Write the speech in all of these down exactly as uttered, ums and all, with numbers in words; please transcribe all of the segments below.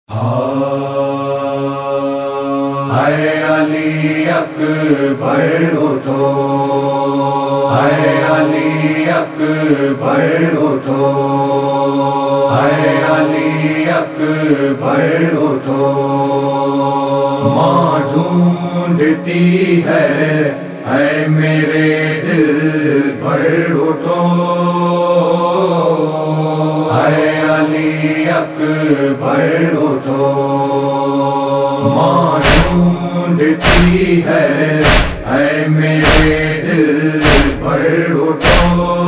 اے علی اکبر اٹھو، اے علی اکبر اٹھو، اے علی اکبر اٹھو، ماں ڈھونڈتی ہے اے میرے دل بھر اٹھو، اے علی اکبر اٹھو، ماں ڈھونڈتی ہے اے میرے دل بھر اٹھو،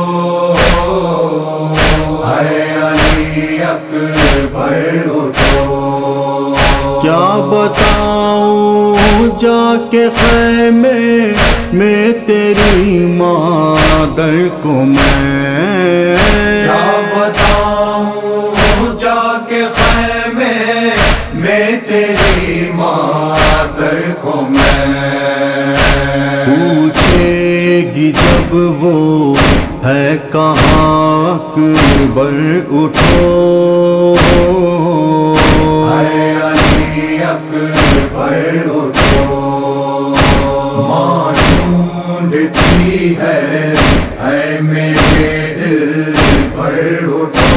اے علی اکبر اٹھو۔ کیا بتاؤں جا کے خیمے میں تیری مادر کو میں، کیا بتاؤں جا کے خیمے میں تیری مادر کو میں، پوچھے گی جب وہ ہے کہاں اکبر اٹھو، اے علی اکبر اٹھو، ماں ڈھونڈتی ہے اے میرے دل بھر اٹھو،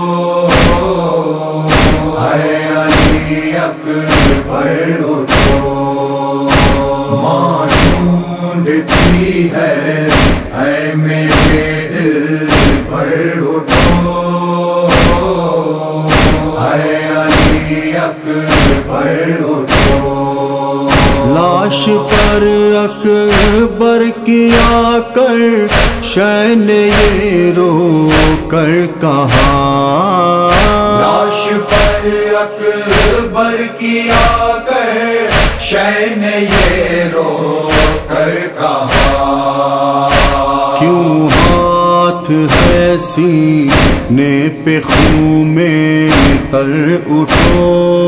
اے علی اکبر اٹھو، ماں ڈھونڈتی ہے اے میرے دل بھر اٹھو، اے علی اکبر اٹھو۔ لاش پر اکبر کیا کر شہ نے یہ رو کر کہا، لاش پر اکبر کیا کر شہ نے یہ رو کر کہا، کیوں ہاتھ ہے سینے پہ خون میں تر اٹھو،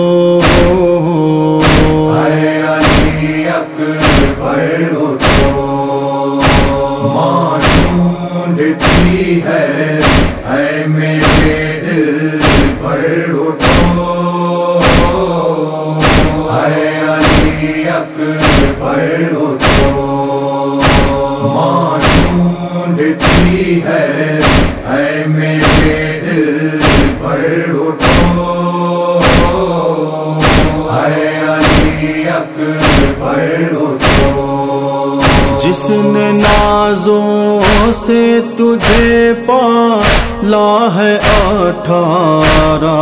اے علی اکبر اٹھو، ماں ڈھونڈتی ہے اے میرے دل بھر اٹھو، اے علی اکبر اٹھو، ماں ڈھونڈتی ہے اے میرے دل بھر اٹھو، اے علی اکبر اٹھو۔ جس نے نازوں سے تجھے پالا ہے اٹھارہ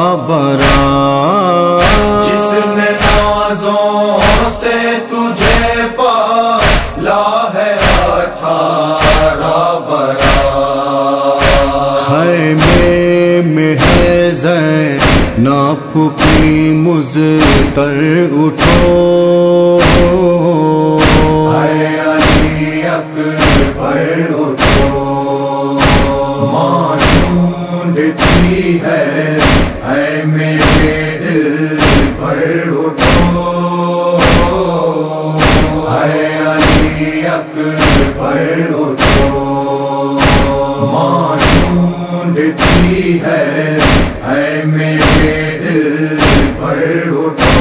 برس، جس نے نازوں سے تجھے پالا ہے اٹھارہ برس، خیمے میں ہے زینب کی مضطر اٹھو، اے علی اکبر اٹھو، ماں ڈھونڈتی ہے اے میرے دل بھر اٹھو، اے علی اکبر اٹھو، ماں ڈھونڈتی ہے اے میرے دل بھر اٹھو،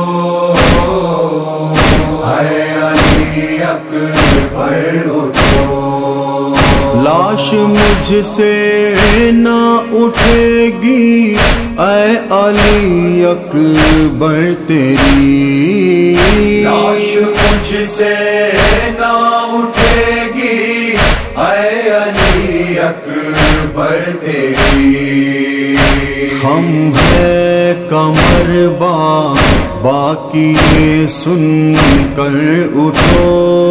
اے علی اکبر اٹھو۔ لاش مجھ سے نہ اٹھے گی اے علی اکبر تیری، لاش مجھ سے نہ اٹھے گی اے علی اکبر تیری، ہم ہے کمر با باقی سن کر اٹھو،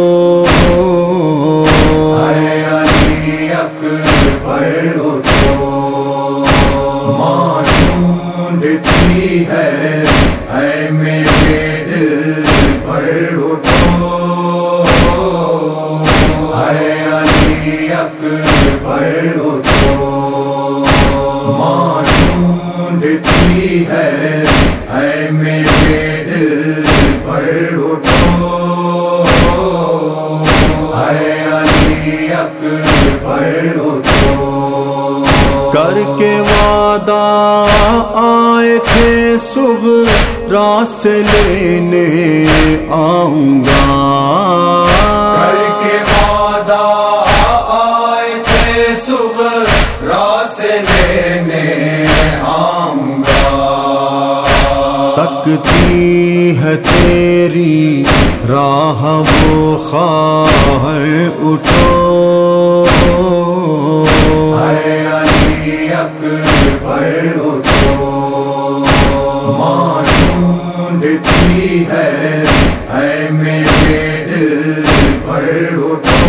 اے علی اکبر اٹھو، ماں ڈھونڈتی ہے اے میرے دل بھر اٹھو، اے علی اکبر اٹھو، ماں ڈھونڈتی ہے اے میرے دل بھر اٹھو، اے علی اکبر اٹھو۔ آئے تھے صغرا سے لینے آؤں گا، کر کے وعدہ آئے تھے صغرا سے لینے آؤں گا، تکتی ہے تیری راہ وہ خواہر اٹھو، اے علی اکبر اٹھو، ماں ڈھونڈتی ہے اے میرے دل پر اٹھو،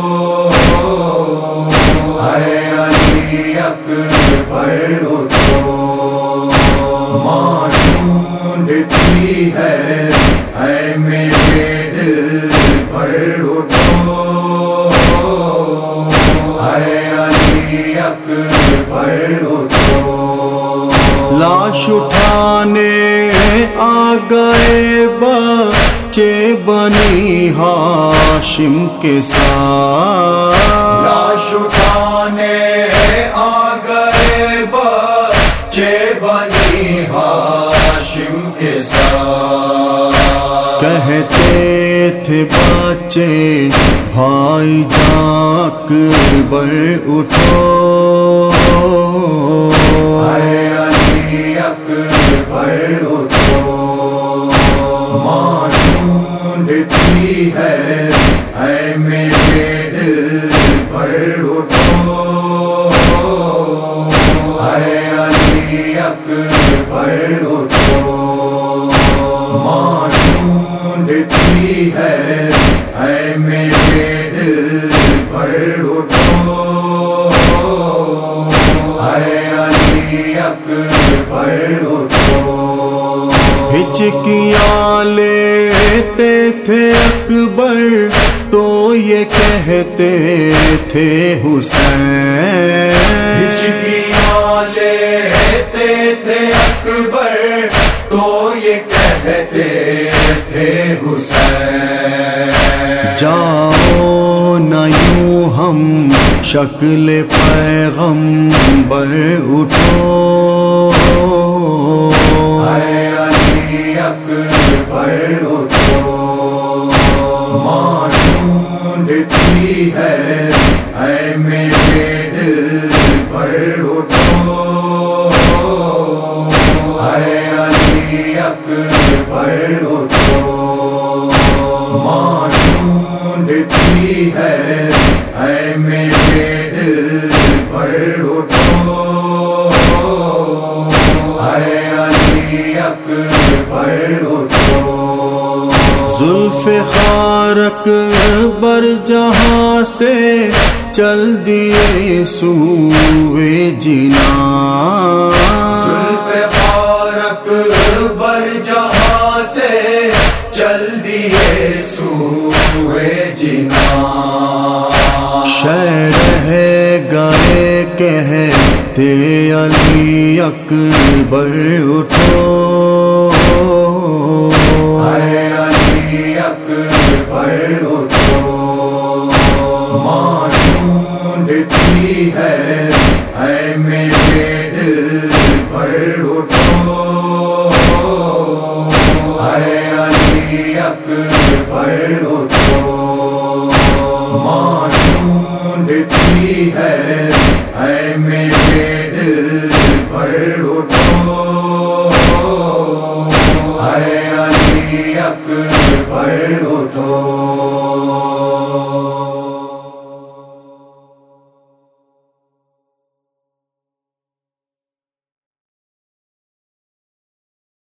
اے علی اکبر اٹھو، ماں ڈھونڈتی ہے اے میرے دل پر اٹھو، اے علی اکبر اٹھو، لاش اٹھانے آ گئے بچے بنی ہاشم کے ساتھ، لاش اٹھانے آ گئے بچے بنی ہاشم کے ساتھ، کہتے تھے بچے بھائی اکبر اٹھو، اے علی اکبر اٹھو، ماں ڈھونڈتی ہے اے میرے دل پر اٹھو، اے علی اکبر اٹھو، ماں ڈھونڈتی ہے اے میرے دل پر اٹھو، اے علی اکبر اٹھو، ہچکیاں لیتے تھے اکبر تو یہ کہتے تھے حسین، ہچکیاں لیتے تھے اکبر تو یہ کہتے تھے حسین، جاؤ نہ یوں ہم شکل پیغمبر اٹھو، اے علی اکبر اٹھو، ماں ڈھونڈتی ہے اے میرے دل پر اٹھو، اے علی اکبر اٹھو، ماں ڈھونڈتی ہے اے میرے دل پر اٹھو، اے علی اکبر اٹھو، ذوالفقار اکبر جہاں سے چل دیے سوئے جنان، ذوالفقار اکبر جہاں سے چل دیے سوئے جنان، شہ رہ گئے کہتے علی اکبر اٹھو، اے علی اکبر اٹھو، ماں ڈھونڈتی ہے اے میرے دل پر اٹھو، اے علی اکبر اٹھو، ماں ڈھونڈتی ہے اے میرے دل پر اٹھو، اے علی اکبر اٹھو۔